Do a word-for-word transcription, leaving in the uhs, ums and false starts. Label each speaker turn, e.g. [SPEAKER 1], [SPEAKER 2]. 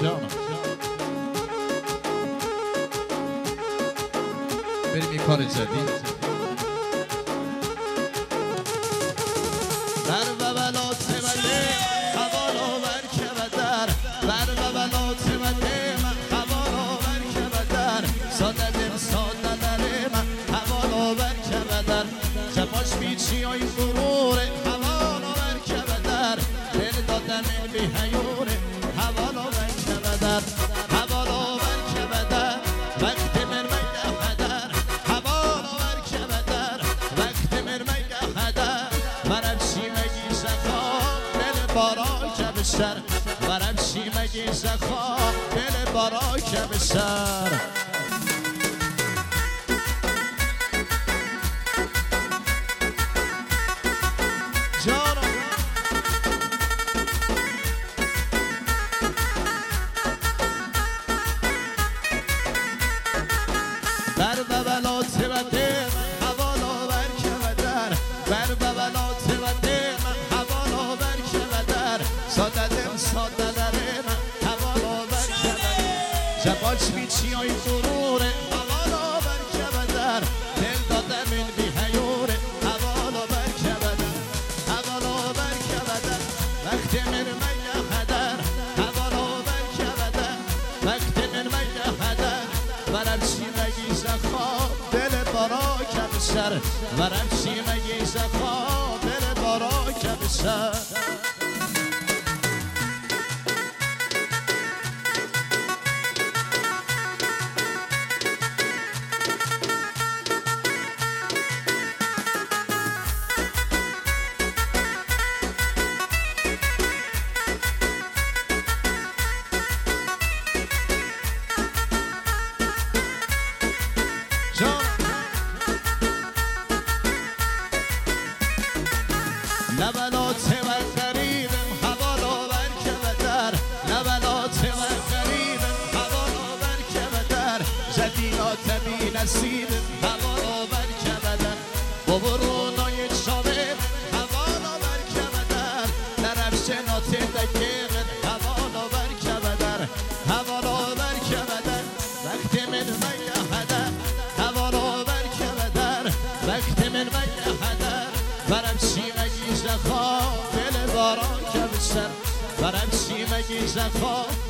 [SPEAKER 1] جانم بریم این کار جدید بر و بلات مده حوالا بر که بدر بر و بلات مده من حوالا بر که بدر ساده دل ساده دره من حوالا بر که بدر جفاش بیچی های غروره حوالا بر که بدر دل دادن بی حیوره حوالا بر که بدر حوالا بر که بدر وقت من میگه هدر حوالا بر که بدر وقت من میگه هدر ورم چی مگی زخا دل بارا که بسر ورم چی مگی زخا دل بارا که بسر بر ببلات وده حوالا بر که بدر بر ببلات وده من حوالا بر که بدر ساده دل ساده دره من حوالا بر که بدر جفاش بیچی های غروره حوالا بر که بدر دل داده من بی حیوره حوالا بر که بدر حوالا بر که بدر وقت من میگه هدر حوالا بر که بدر وقت من میگه هدر ورم چی مگی زخا دل بارا که بسر ورم چی مگی زخا دل بارا که بسر لبلات و غریبم حوالا بر که بدر لبلات و غریبم حوالا بر که بدر جدیات بی نصیبم حوالا بر که بدر بابا رونای چاوم حوالا بر که بدر نرفش نات دکیغم حوالا بر که بدر حوالا بر که بدر وقت من میگه هدر حوالا بر که بدر وقت من میگه هدر ورم چی مگی زخا دل بارا که بسر ورم چی مگی زخا